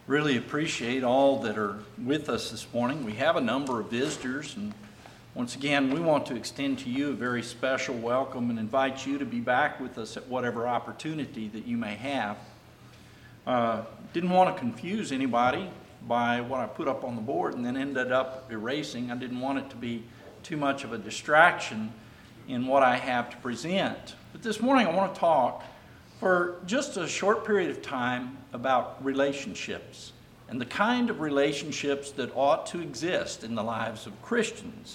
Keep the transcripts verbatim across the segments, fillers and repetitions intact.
Really appreciate all that are with us this morning. We have a number of visitors, and once again, we want to extend to you a very special welcome and invite you to be back with us at whatever opportunity that you may have. Uh, didn't want to confuse anybody by what I put up on the board and then ended up erasing. I didn't want it to be too much of a distraction in what I have to present. But this morning I want to talk for just a short period of time about relationships and the kind of relationships that ought to exist in the lives of Christians.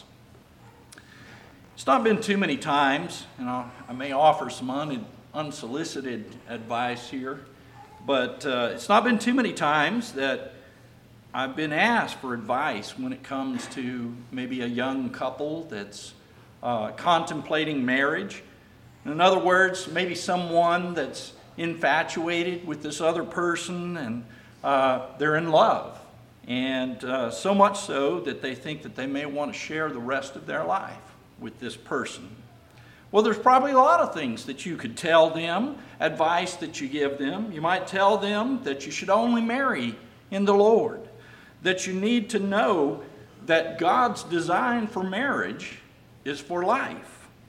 It's not been too many times, and I'll, I may offer some un, unsolicited advice here, but uh, it's not been too many times that I've been asked for advice when it comes to maybe a young couple that's uh, contemplating marriage. In other words, maybe someone that's infatuated with this other person and uh, they're in love. And uh, so much so that they think that they may want to share the rest of their life with this person. Well, there's probably a lot of things that you could tell them, advice that you give them. You might tell them that you should only marry in the Lord, that you need to know that God's design for marriage is for life.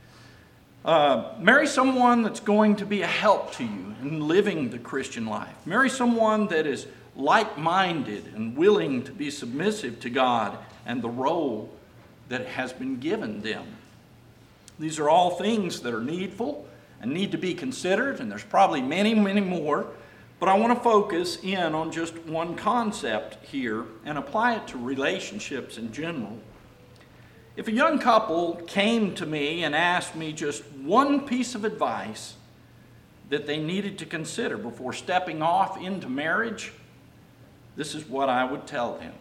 Uh, marry someone that's going to be a help to you in living the Christian life. Marry someone that is like-minded and willing to be submissive to God and the role that has been given them. These are all things that are needful and need to be considered, and there's probably many, many more, but I want to focus in on just one concept here and apply it to relationships in general. If a young couple came to me and asked me just one piece of advice that they needed to consider before stepping off into marriage, this is what I would tell them.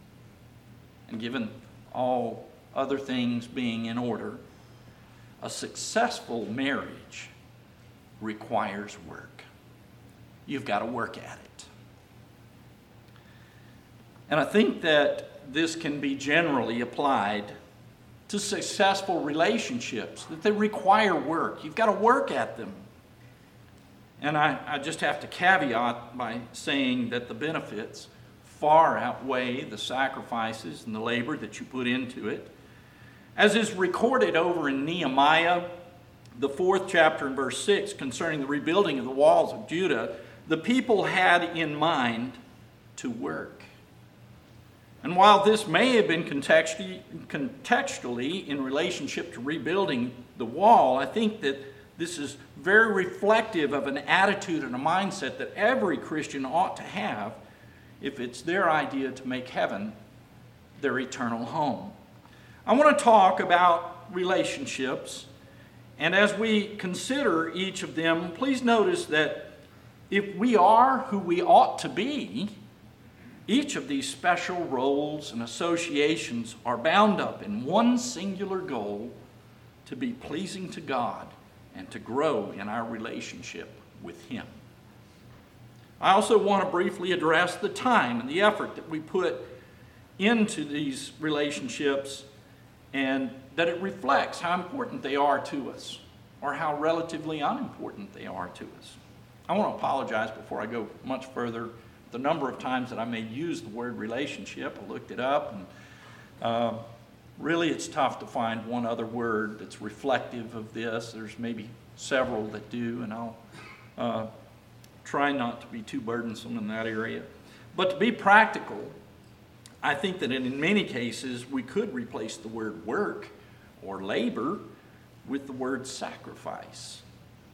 And given all other things being in order, a successful marriage requires work. You've got to work at it. And I think that this can be generally applied to successful relationships, that they require work. You've got to work at them. And I, I just have to caveat by saying that the benefits far outweigh the sacrifices and the labor that you put into it. As is recorded over in Nehemiah, the fourth chapter and verse six, concerning the rebuilding of the walls of Judah, the people had in mind to work. And while this may have been contextually, contextually in relationship to rebuilding the wall, I think that this is very reflective of an attitude and a mindset that every Christian ought to have if it's their idea to make heaven their eternal home. I want to talk about relationships, and as we consider each of them, please notice that if we are who we ought to be, each of these special roles and associations are bound up in one singular goal: to be pleasing to God and to grow in our relationship with Him. I also want to briefly address the time and the effort that we put into these relationships, and that it reflects how important they are to us or how relatively unimportant they are to us. I want to apologize before I go much further. The number of times that I may use the word relationship, I looked it up, and uh, really it's tough to find one other word that's reflective of this. There's maybe several that do, and I'll uh, try not to be too burdensome in that area. But to be practical, I think that in many cases we could replace the word work or labor with the word sacrifice.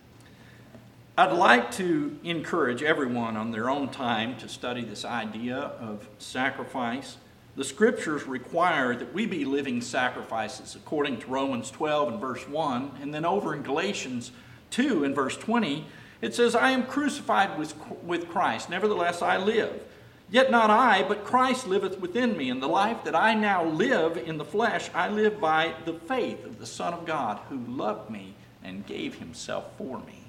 I'd like to encourage everyone on their own time to study this idea of sacrifice. The Scriptures require that we be living sacrifices according to Romans twelve and verse one, and then over in Galatians two and verse twenty, it says, I am crucified with, with Christ, nevertheless I live. Yet not I, but Christ liveth within me, and the life that I now live in the flesh, I live by the faith of the Son of God, who loved me and gave himself for me.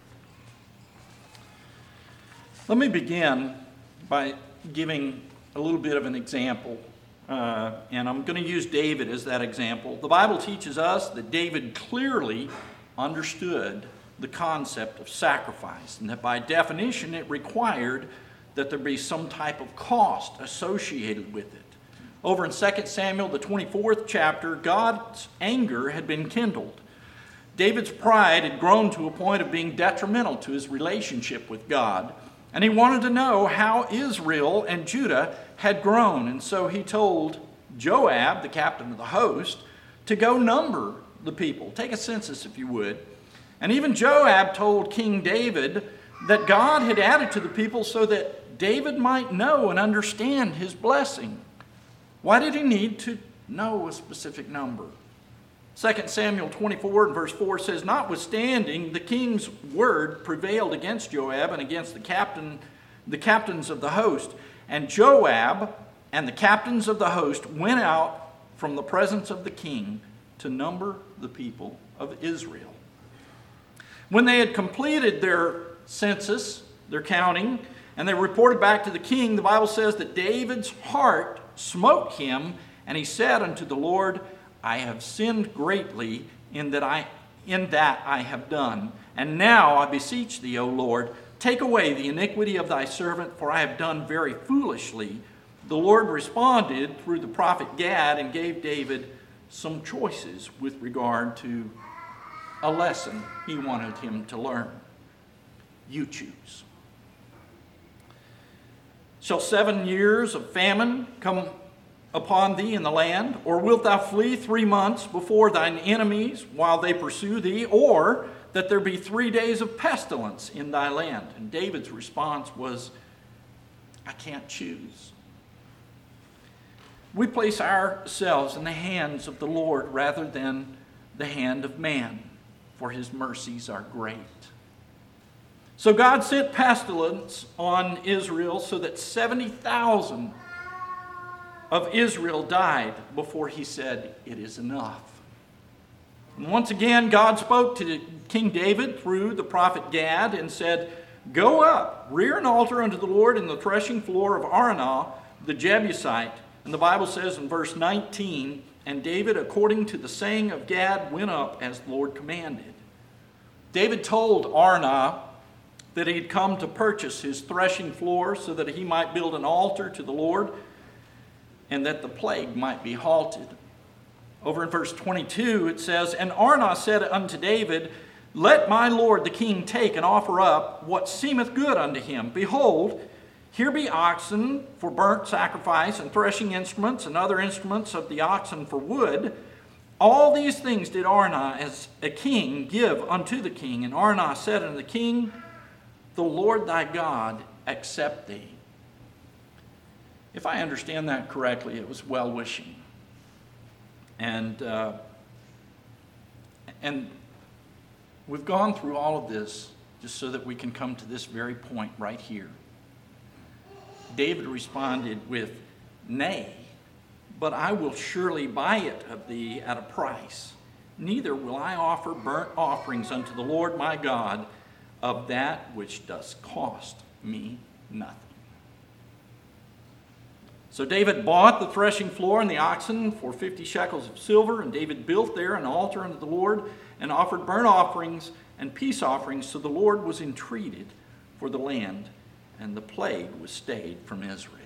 Let me begin by giving a little bit of an example, uh, and I'm going to use David as that example. The Bible teaches us that David clearly understood the concept of sacrifice, and that by definition it required that there be some type of cost associated with it. Over in Second Samuel, the twenty-fourth chapter, God's anger had been kindled. David's pride had grown to a point of being detrimental to his relationship with God. And he wanted to know how Israel and Judah had grown. And so he told Joab, the captain of the host, to go number the people. Take a census, if you would. And even Joab told King David that God had added to the people so that David might know and understand his blessing. Why did he need to know a specific number? Second Samuel twenty-four and verse four says, "Notwithstanding, the king's word prevailed against Joab and against the captain, the captains of the host. And Joab and the captains of the host went out from the presence of the king to number the people of Israel." When they had completed their census, their counting, and they reported back to the king, the Bible says that David's heart smote him, and he said unto the Lord, "I have sinned greatly in that I in that I have done. And now I beseech thee, O Lord, take away the iniquity of thy servant, for I have done very foolishly." The Lord responded through the prophet Gad and gave David some choices with regard to a lesson he wanted him to learn. You choose. "Shall seven years of famine come upon thee in the land? Or wilt thou flee three months before thine enemies while they pursue thee? Or that there be three days of pestilence in thy land?" And David's response was, "I can't choose." We place ourselves in the hands of the Lord rather than the hand of man, for his mercies are great. So God sent pestilence on Israel so that seventy thousand of Israel died before he said, "It is enough." And once again, God spoke to King David through the prophet Gad and said, "Go up, rear an altar unto the Lord in the threshing floor of Araunah the Jebusite." And the Bible says in verse nineteen, "And David, according to the saying of Gad, went up as the Lord commanded." David told Araunah that he had come to purchase his threshing floor so that he might build an altar to the Lord and that the plague might be halted. Over in verse twenty-two it says, "And Araunah said unto David, Let my lord the king take and offer up what seemeth good unto him. Behold, here be oxen for burnt sacrifice, and threshing instruments, and other instruments of the oxen for wood. All these things did Araunah as a king give unto the king. And Araunah said unto the king, The Lord thy God accept thee." If I understand that correctly, it was well-wishing. And, uh, and we've gone through all of this just so that we can come to this very point right here. David responded with, "Nay, but I will surely buy it of thee at a price. Neither will I offer burnt offerings unto the Lord my God of that which does cost me nothing." So David bought the threshing floor and the oxen for fifty shekels of silver, and David built there an altar unto the Lord and offered burnt offerings and peace offerings. So the Lord was entreated for the land, and the plague was stayed from Israel.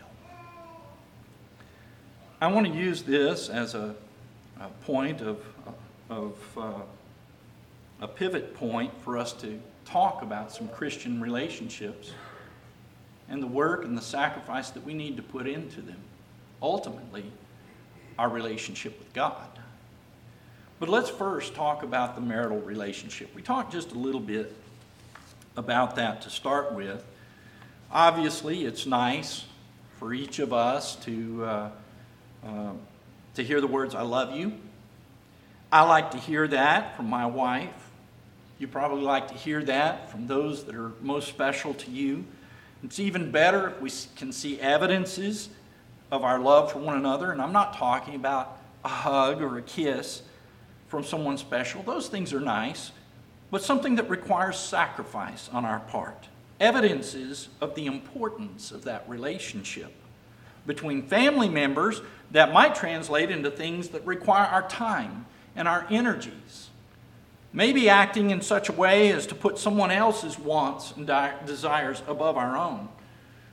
I want to use this as a, a point of, of uh, a pivot point for us to talk about some Christian relationships and the work and the sacrifice that we need to put into them. Ultimately, our relationship with God. But let's first talk about the marital relationship. We talked just a little bit about that to start with. Obviously, it's nice for each of us to, uh, uh, to hear the words, "I love you." I like to hear that from my wife. You probably like to hear that from those that are most special to you. It's even better if we can see evidences of our love for one another. And I'm not talking about a hug or a kiss from someone special. Those things are nice, but something that requires sacrifice on our part. Evidences of the importance of that relationship between family members that might translate into things that require our time and our energies. Maybe acting in such a way as to put someone else's wants and desires above our own.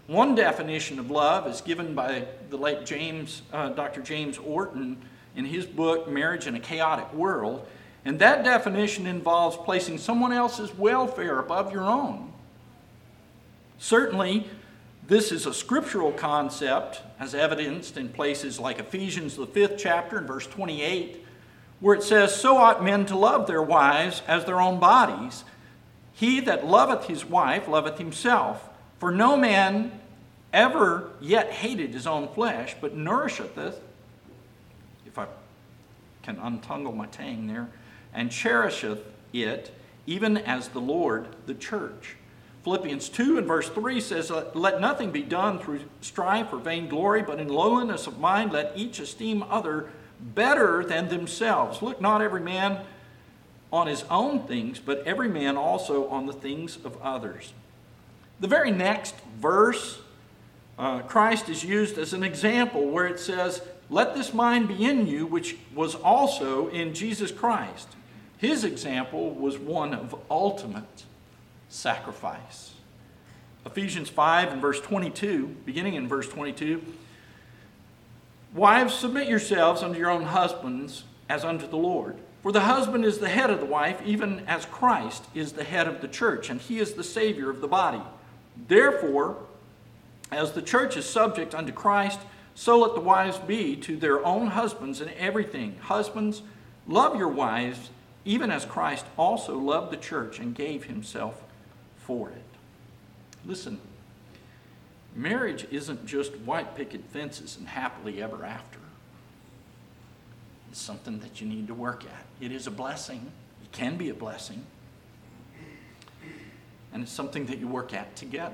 One definition of love is given by the late James, uh, Doctor James Orton in his book, Marriage in a Chaotic World. And that definition involves placing someone else's welfare above your own. Certainly, this is a scriptural concept, as evidenced in places like Ephesians, the fifth chapter, and verse twenty-eight, where it says, "So ought men to love their wives as their own bodies. He that loveth his wife loveth himself. For no man ever yet hated his own flesh, but nourisheth it," if I can untangle my tang there, "and cherisheth it, even as the Lord the church." Philippians two and verse three says, "Let nothing be done through strife or vainglory, but in lowliness of mind let each esteem other better than themselves. Look not every man on his own things, but every man also on the things of others." The very next verse, uh, Christ is used as an example where it says, "Let this mind be in you, which was also in Jesus Christ." His example was one of ultimate sacrifice. Ephesians five and verse twenty-two, beginning in verse twenty-two, "Wives, submit yourselves unto your own husbands as unto the Lord. For the husband is the head of the wife, even as Christ is the head of the church, and he is the Savior of the body. Therefore, as the church is subject unto Christ, so let the wives be to their own husbands in everything. Husbands, love your wives, even as Christ also loved the church and gave himself for it." Listen, marriage isn't just white picket fences and happily ever after. It's something that you need to work at. It is a blessing. It can be a blessing. And it's something that you work at together.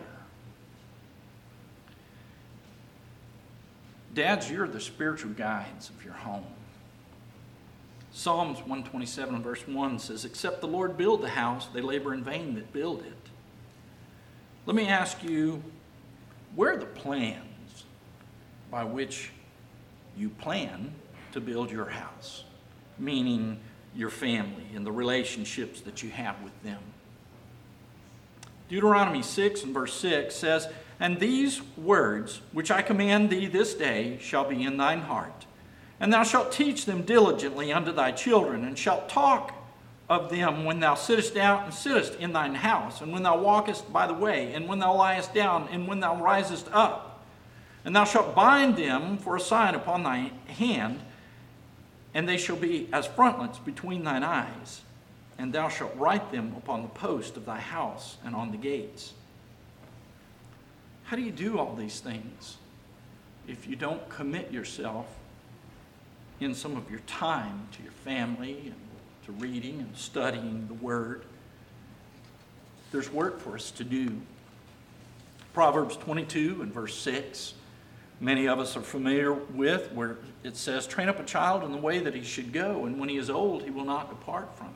Dads, you're the spiritual guides of your home. Psalms one twenty-seven and verse one says, "Except the Lord build the house, they labor in vain that build it." Let me ask you, where are the plans by which you plan to build your house? Meaning your family and the relationships that you have with them. Deuteronomy six and verse six says, "And these words which I command thee this day shall be in thine heart. And thou shalt teach them diligently unto thy children, and shalt talk of them when thou sittest down and sittest in thine house, and when thou walkest by the way, and when thou liest down, and when thou risest up. And thou shalt bind them for a sign upon thy hand, and they shall be as frontlets between thine eyes. And thou shalt write them upon the post of thy house and on the gates." How do you do all these things if you don't commit yourself in some of your time to your family and to reading and studying the Word? There's work for us to do. Proverbs twenty-two and verse six, many of us are familiar with, where it says, "Train up a child in the way that he should go, and when he is old, he will not depart from it."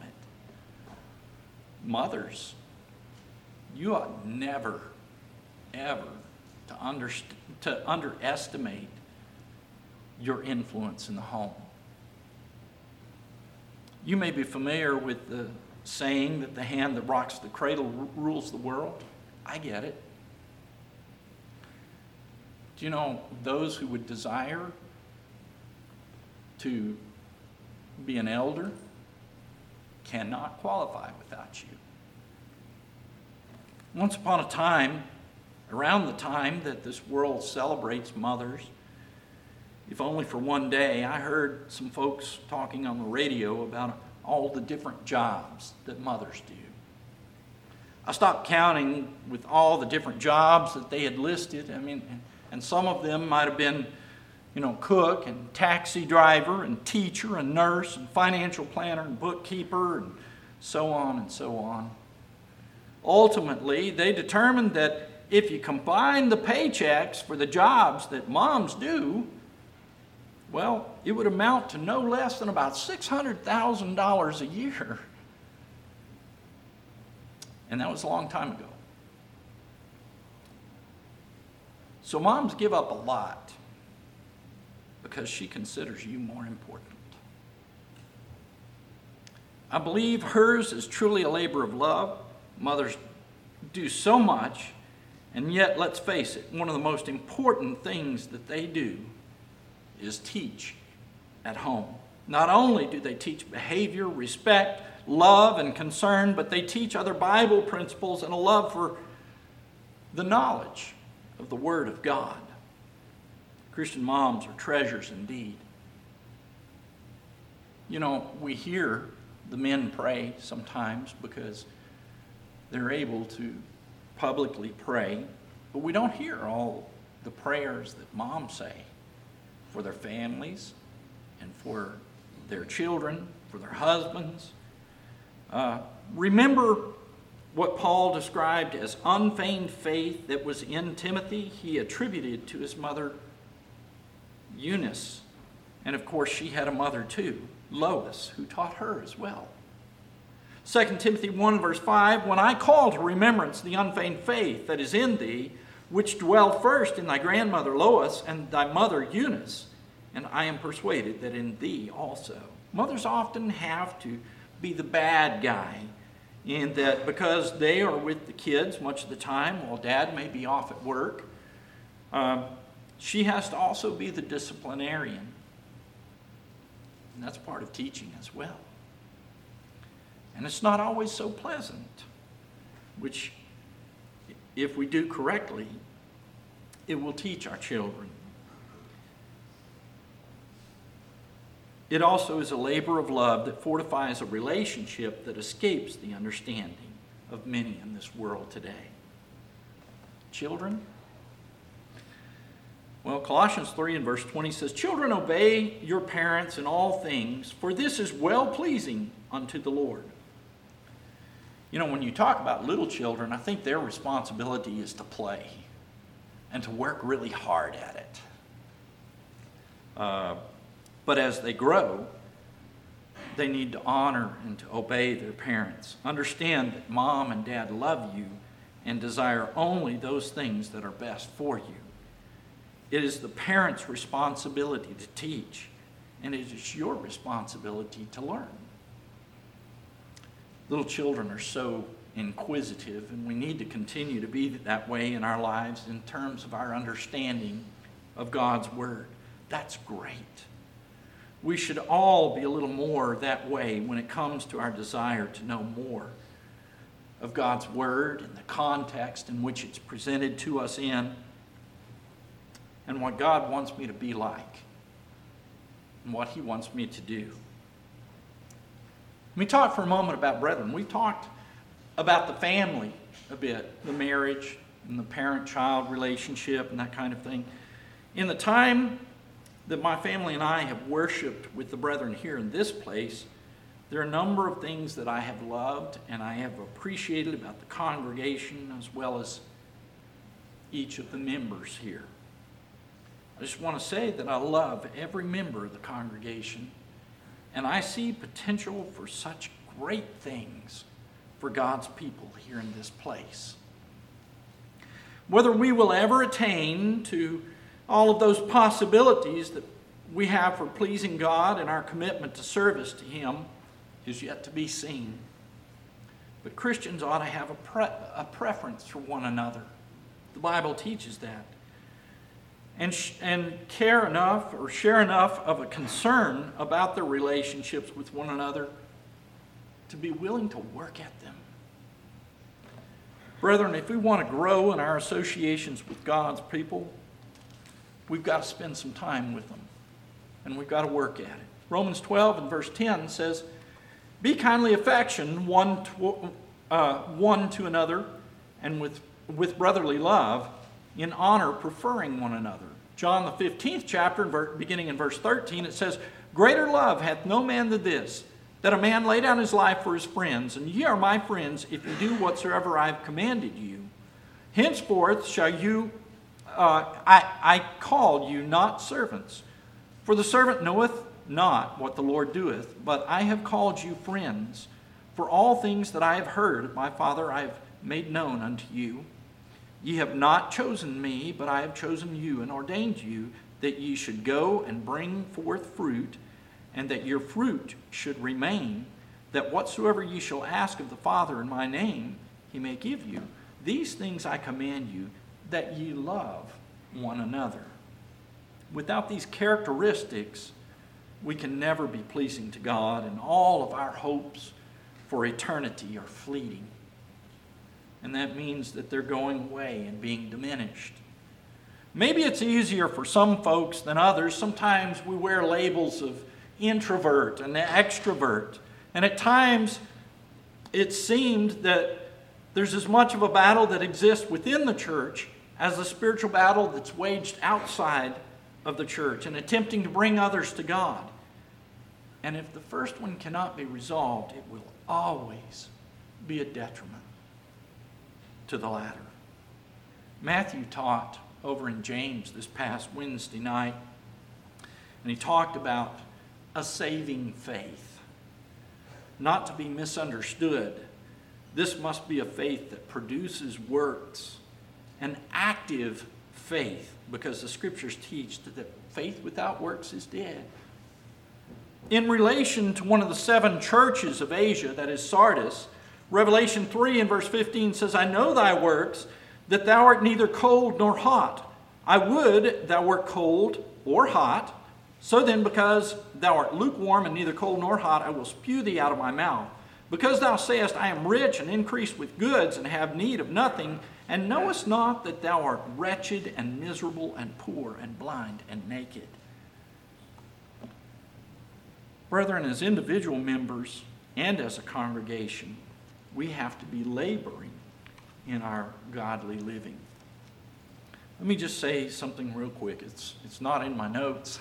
Mothers, you ought never, ever to, underst- to underestimate your influence in the home. You may be familiar with the saying that the hand that rocks the cradle r- rules the world. I get it. Do you know those who would desire to be an elder cannot qualify without you? Once upon a time, around the time that this world celebrates mothers, if only for one day, I heard some folks talking on the radio about all the different jobs that mothers do. I stopped counting with all the different jobs that they had listed. I mean, and some of them might have been, you know, cook and taxi driver and teacher and nurse and financial planner and bookkeeper and so on and so on. Ultimately, they determined that if you combine the paychecks for the jobs that moms do, well, it would amount to no less than about six hundred thousand dollars a year. And that was a long time ago. So moms give up a lot because she considers you more important. I believe hers is truly a labor of love. Mothers do so much, And yet, let's face it, one of the most important things that they do is teach at home. Not only do they teach behavior, respect, love, and concern, but they teach other Bible principles and a love for the knowledge of the Word of God. Christian moms are treasures indeed. You know, we hear the men pray sometimes because they're able to publicly pray, but we don't hear all the prayers that moms say for their families and for their children, for their husbands. Uh, remember what Paul described as unfeigned faith that was in Timothy? He attributed to his mother Eunice. And of course, she had a mother too, Lois, who taught her as well. Second Timothy one, verse five, when I call to remembrance the unfeigned faith that is in thee, which dwelled first in thy grandmother Lois and thy mother Eunice, and I am persuaded that in thee also. Mothers often have to be the bad guy in that because they are with the kids much of the time while dad may be off at work. Um, she has to also be the disciplinarian. And that's part of teaching as well. And it's not always so pleasant, which, if we do correctly, it will teach our children. It also is a labor of love that fortifies a relationship that escapes the understanding of many in this world today. Children? Well, Colossians three and verse twenty says, children, obey your parents in all things, for this is well-pleasing unto the Lord. You know, when you talk about little children, I think their responsibility is to play and to work really hard at it. Uh, but as they grow, they need to honor and to obey their parents. Understand that mom and dad love you and desire only those things that are best for you. It is the parent's responsibility to teach, and it is your responsibility to learn. Little children are so inquisitive, and we need to continue to be that way in our lives in terms of our understanding of God's Word. That's great. We should all be a little more that way when it comes to our desire to know more of God's Word and the context in which it's presented to us in, and what God wants me to be like, and what He wants me to do. Let me talk for a moment about brethren. We talked about the family a bit, the marriage and the parent-child relationship and that kind of thing. In the time that my family and I have worshiped with the brethren here in this place, there are a number of things that I have loved and I have appreciated about the congregation as well as each of the members here. I just want to say that I love every member of the congregation, and I see potential for such great things for God's people here in this place. Whether we will ever attain to all of those possibilities that we have for pleasing God and our commitment to service to Him is yet to be seen. But Christians ought to have a, pre- a preference for one another. The Bible teaches that. And, sh- and care enough or share enough of a concern about their relationships with one another to be willing to work at them. Brethren, if we want to grow in our associations with God's people, we've got to spend some time with them. And we've got to work at it. Romans twelve and verse ten says, be kindly affectioned one to, uh, one to another, and with, with brotherly love, in honor preferring one another. John the fifteenth chapter, beginning in verse thirteen, it says, greater love hath no man than this, that a man lay down his life for his friends. And ye are my friends, if you do whatsoever I have commanded you. Henceforth shall you, uh, I, I call you not servants. For the servant knoweth not what the Lord doeth, but I have called you friends. For all things that I have heard of my Father I have made known unto you. Ye have not chosen me, but I have chosen you and ordained you that ye should go and bring forth fruit, and that your fruit should remain, that whatsoever ye shall ask of the Father in my name, He may give you. These things I command you, that ye love one another. Without these characteristics, we can never be pleasing to God, and all of our hopes for eternity are fleeting. And that means that they're going away and being diminished. Maybe it's easier for some folks than others. Sometimes we wear labels of introvert and extrovert. And at times it seemed that there's as much of a battle that exists within the church as the spiritual battle that's waged outside of the church and attempting to bring others to God. And if the first one cannot be resolved, it will always be a detriment to the latter. Matthew taught over in James this past Wednesday night, and he talked about a saving faith. Not to be misunderstood, this must be a faith that produces works, an active faith, because the scriptures teach that faith without works is dead. In relation to one of the seven churches of Asia, that is Sardis, Revelation three and verse fifteen says, I know thy works, that thou art neither cold nor hot. I would thou wert cold or hot. So then, because thou art lukewarm and neither cold nor hot, I will spew thee out of my mouth. Because thou sayest, I am rich and increased with goods and have need of nothing, and knowest not that thou art wretched and miserable and poor and blind and naked. Brethren, as individual members and as a congregation, we have to be laboring in our godly living. Let me just say something real quick. It's, it's not in my notes.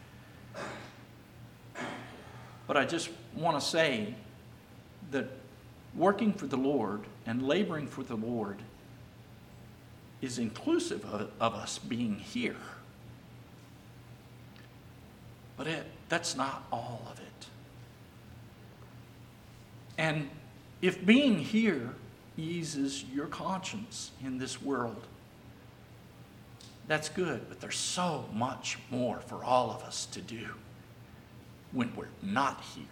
But I just want to say that working for the Lord and laboring for the Lord is inclusive of, of us being here. But it, that's not all of it. And if being here eases your conscience in this world, that's good, but there's so much more for all of us to do when we're not here.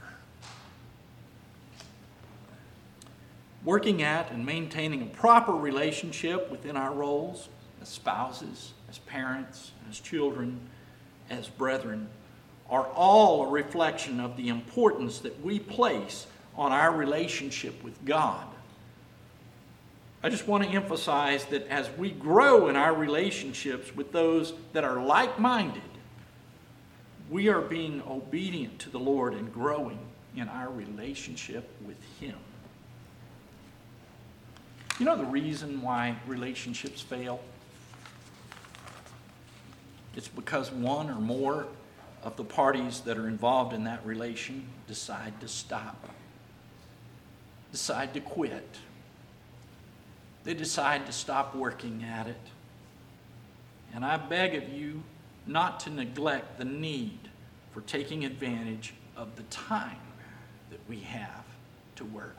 Working at and maintaining a proper relationship within our roles as spouses, as parents, as children, as brethren, are all a reflection of the importance that we place on our relationship with God. I just want to emphasize that as we grow in our relationships with those that are like-minded, we are being obedient to the Lord and growing in our relationship with Him. You know the reason why relationships fail? It's because one or more of the parties that are involved in that relation decide to stop, decide to quit. They decide to stop working at it. And I beg of you not to neglect the need for taking advantage of the time that we have to work.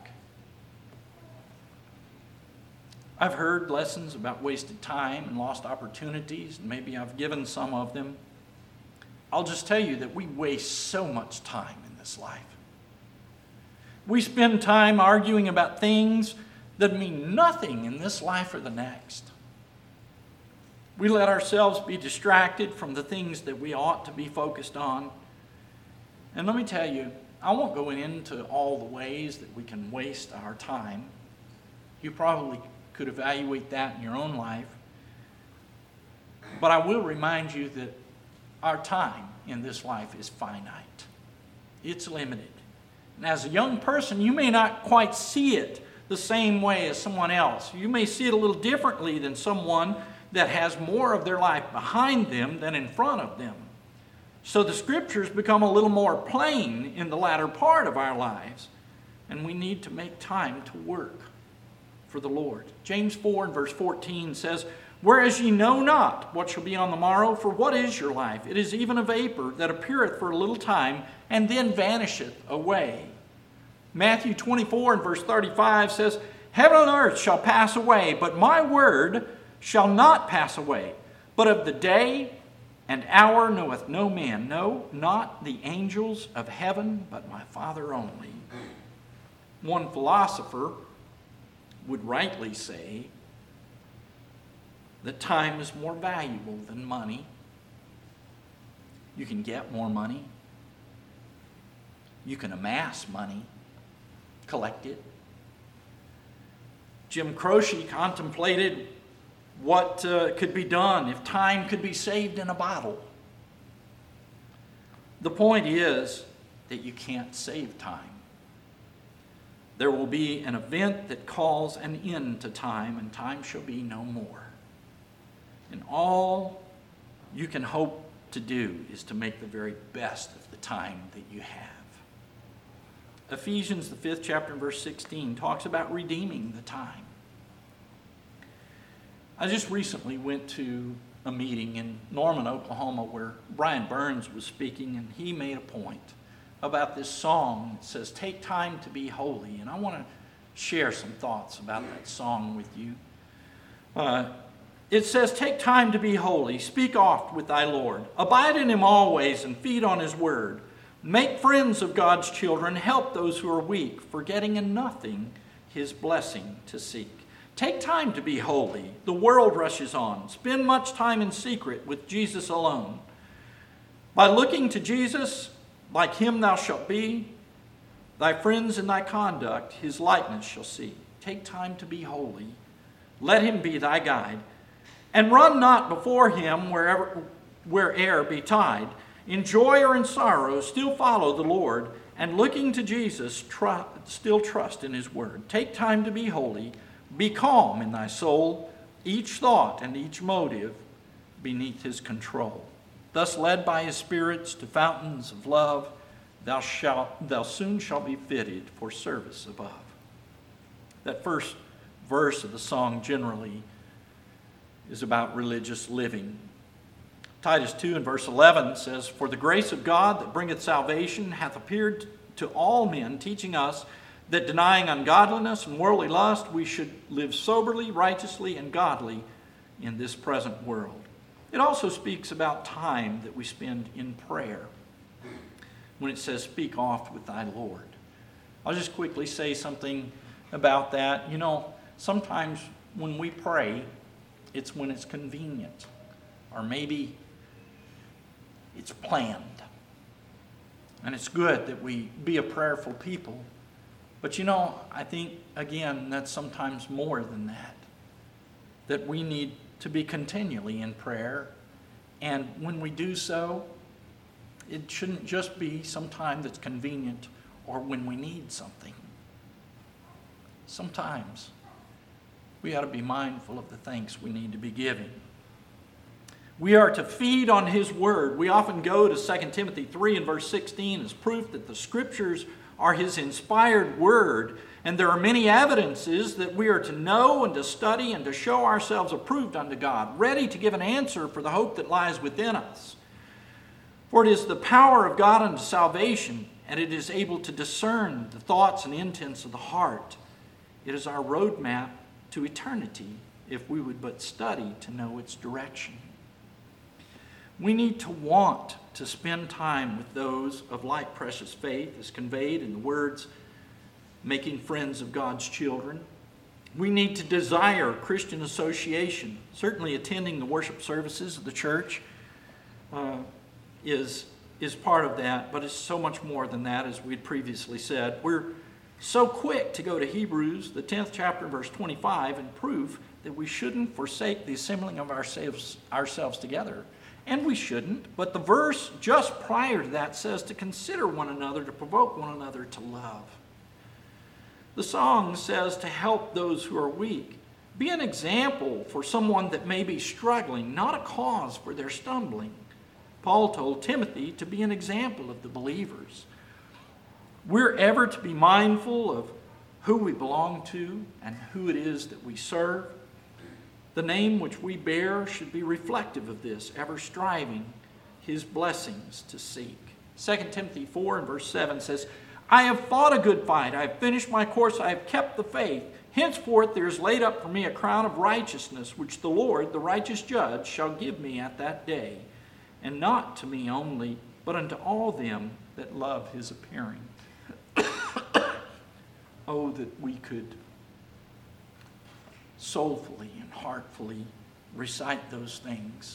I've heard lessons about wasted time and lost opportunities, and maybe I've given some of them. I'll just tell you that we waste so much time in this life. We spend time arguing about things that mean nothing in this life or the next. We let ourselves be distracted from the things that we ought to be focused on. And let me tell you, I won't go into all the ways that we can waste our time. You probably could evaluate that in your own life. But I will remind you that our time in this life is finite. It's limited. And as a young person, you may not quite see it the same way as someone else. You may see it a little differently than someone that has more of their life behind them than in front of them. So the scriptures become a little more plain in the latter part of our lives, and we need to make time to work for the Lord. James four and verse fourteen says, Whereas ye know not what shall be on the morrow, for what is your life? It is even a vapor that appeareth for a little time, and then vanisheth away. Matthew twenty-four and verse thirty-five says, Heaven and earth shall pass away, but my word shall not pass away. But of the day and hour knoweth no man, no, not the angels of heaven, but my Father only. One philosopher would rightly say that time is more valuable than money. You can get more money. You can amass money, collect it. Jim Croce contemplated what uh, could be done if time could be saved in a bottle. The point is that you can't save time. There will be an event that calls an end to time, and time shall be no more. And all you can hope to do is to make the very best of the time that you have. Ephesians, the fifth chapter, verse sixteen, talks about redeeming the time. I just recently went to a meeting in Norman, Oklahoma, where Brian Burns was speaking, and he made a point about this song that says, "Take time to be holy." And I want to share some thoughts about that song with you. Uh, it says, "Take time to be holy, speak oft with thy Lord, abide in him always and feed on his word. Make friends of God's children, help those who are weak, forgetting in nothing his blessing to seek. Take time to be holy. The world rushes on. Spend much time in secret with Jesus alone. By looking to Jesus, like him thou shalt be. Thy friends in thy conduct his likeness shall see. Take time to be holy. Let him be thy guide. And run not before him wherever, where'er betide. In joy or in sorrow, still follow the Lord. And looking to Jesus, tr- still trust in his word. Take time to be holy. Be calm in thy soul, each thought and each motive beneath his control. Thus led by his spirits to fountains of love, thou shalt, thou soon shalt be fitted for service above." That first verse of the song generally is about religious living. Titus two and verse eleven says, "For the grace of God that bringeth salvation hath appeared to all men, teaching us that denying ungodliness and worldly lust, we should live soberly, righteously, and godly in this present world." It also speaks about time that we spend in prayer when it says, "Speak oft with thy Lord." I'll just quickly say something about that. You know, sometimes when we pray, it's when it's convenient, or maybe it's planned. And it's good that we be a prayerful people. But you know, I think, again, that's sometimes more than that. That we need to be continually in prayer. And when we do so, it shouldn't just be some time that's convenient or when we need something. Sometimes we ought to be mindful of the thanks we need to be giving. We are to feed on his word. We often go to Second Timothy three and verse sixteen as proof that the scriptures are his inspired word, and there are many evidences that we are to know and to study and to show ourselves approved unto God, ready to give an answer for the hope that lies within us. For it is the power of God unto salvation, and it is able to discern the thoughts and intents of the heart. It is our roadmap to eternity if we would but study to know its direction. We need to want to spend time with those of like precious faith, as conveyed in the words, "making friends of God's children." We need to desire Christian association. Certainly attending the worship services of the church uh, is, is part of that, but it's so much more than that, as we'd previously said. We're so quick to go to Hebrews, the tenth chapter, verse twenty-five, and prove that we shouldn't forsake the assembling of ourselves, ourselves together. And we shouldn't, but the verse just prior to that says to consider one another, to provoke one another to love. The song says to help those who are weak. Be an example for someone that may be struggling, not a cause for their stumbling. Paul told Timothy to be an example of the believers. We're ever to be mindful of who we belong to and who it is that we serve. The name which we bear should be reflective of this, ever striving his blessings to seek. Second Timothy four and verse seven says, "I have fought a good fight, I have finished my course, I have kept the faith. Henceforth there is laid up for me a crown of righteousness, which the Lord, the righteous judge, shall give me at that day, and not to me only, but unto all them that love his appearing." Oh, that we could soulfully and heartfully recite those things.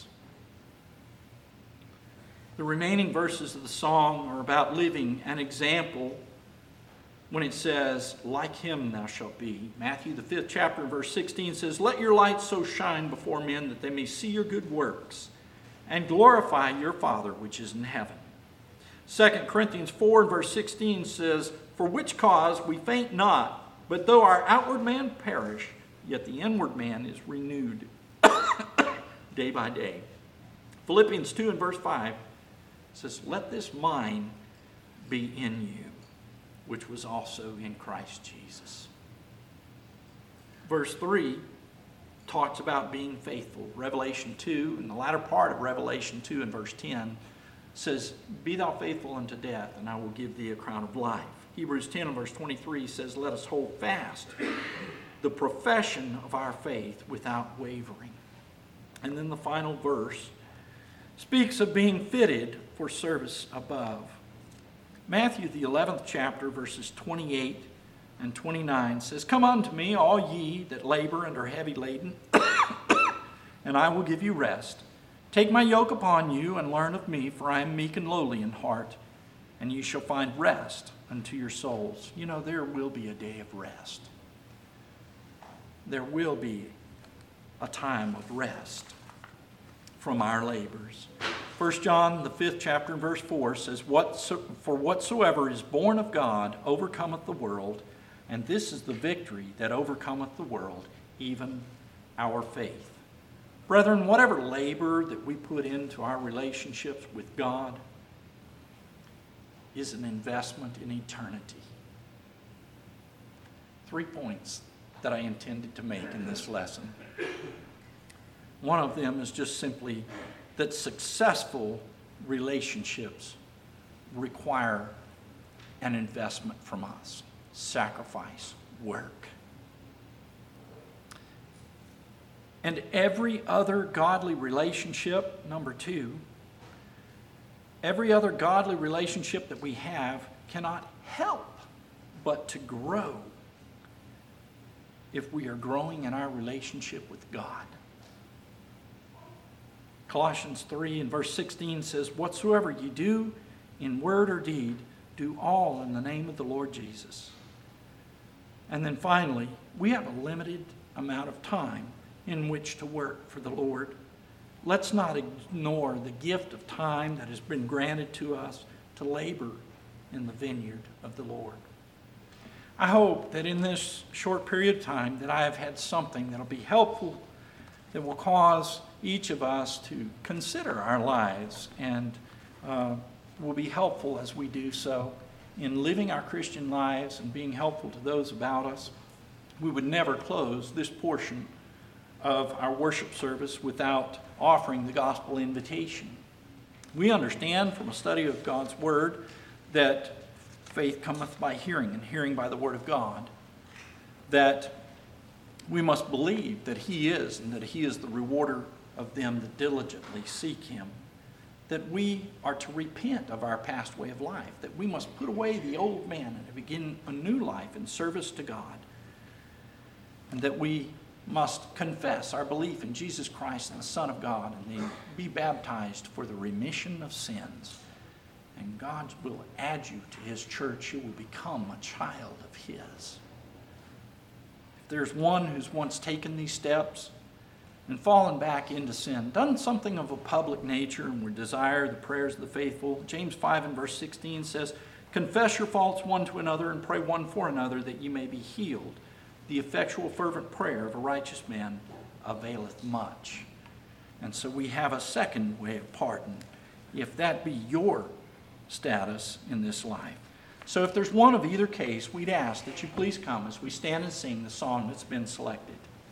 The remaining verses of the song are about living an example when it says, like him thou shalt be. Matthew, the fifth chapter, verse sixteen says, let your light so shine before men that they may see your good works and glorify your Father which is in heaven. Second Corinthians four, verse sixteen says, for which cause we faint not, but though our outward man perish, yet the inward man is renewed day by day. Philippians two and verse five says, let this mind be in you, which was also in Christ Jesus. Verse three talks about being faithful. Revelation two, in the latter part of Revelation two and verse ten, says, be thou faithful unto death, and I will give thee a crown of life. Hebrews ten and verse twenty-three says, let us hold fast the profession of our faith without wavering. And then the final verse speaks of being fitted for service above. Matthew, the eleventh chapter, verses twenty-eight and twenty-nine says, come unto me, all ye that labor and are heavy laden, and I will give you rest. Take my yoke upon you and learn of me, for I am meek and lowly in heart, and ye shall find rest unto your souls. You know, there will be a day of rest. There will be a time of rest from our labors. First John, the fifth chapter, and verse four says, Whatso, for whatsoever is born of God overcometh the world, and this is the victory that overcometh the world, even our faith. Brethren, whatever labor that we put into our relationships with God is an investment in eternity. Three points that I intended to make in this lesson. One of them is just simply that successful relationships require an investment from us. Sacrifice, work. And every other godly relationship, number two, every other godly relationship that we have cannot help but to grow if we are growing in our relationship with God. Colossians three and verse sixteen says, whatsoever ye do in word or deed, do all in the name of the Lord Jesus. And then finally, we have a limited amount of time in which to work for the Lord. Let's not ignore the gift of time that has been granted to us to labor in the vineyard of the Lord. I hope that in this short period of time that I have had something that will be helpful, that will cause each of us to consider our lives and uh, will be helpful as we do so in living our Christian lives and being helpful to those about us. We would never close this portion of our worship service without offering the gospel invitation. We understand from a study of God's Word that faith cometh by hearing, and hearing by the Word of God, that we must believe that He is, and that He is the rewarder of them that diligently seek Him, that we are to repent of our past way of life, that we must put away the old man and begin a new life in service to God, and that we must confess our belief in Jesus Christ and the Son of God, and then be baptized for the remission of sins. And God will add you to His church. You will become a child of His. If there's one who's once taken these steps and fallen back into sin, done something of a public nature, and would desire the prayers of the faithful, James five and verse sixteen says, confess your faults one to another and pray one for another that you may be healed. The effectual fervent prayer of a righteous man availeth much. And so we have a second way of pardon, if that be your status in this life. So if there's one of either case, we'd ask that you please come as we stand and sing the song that's been selected.